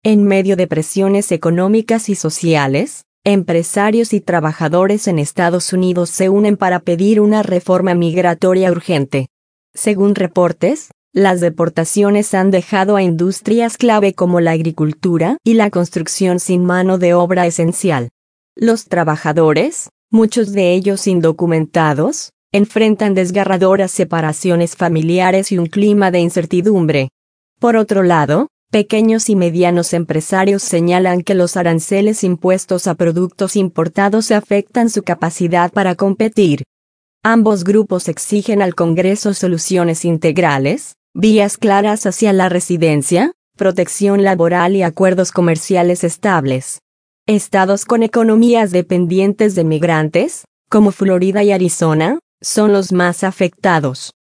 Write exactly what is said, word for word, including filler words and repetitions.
En medio de presiones económicas y sociales, empresarios y trabajadores en Estados Unidos se unen para pedir una reforma migratoria urgente. Según reportes, las deportaciones han dejado a industrias clave como la agricultura y la construcción sin mano de obra esencial. Los trabajadores, muchos de ellos indocumentados, enfrentan desgarradoras separaciones familiares y un clima de incertidumbre. Por otro lado, pequeños y medianos empresarios señalan que los aranceles impuestos a productos importados afectan su capacidad para competir. Ambos grupos exigen al Congreso soluciones integrales, vías claras hacia la residencia, protección laboral y acuerdos comerciales estables. Estados con economías dependientes de migrantes, como Florida y Arizona, son los más afectados.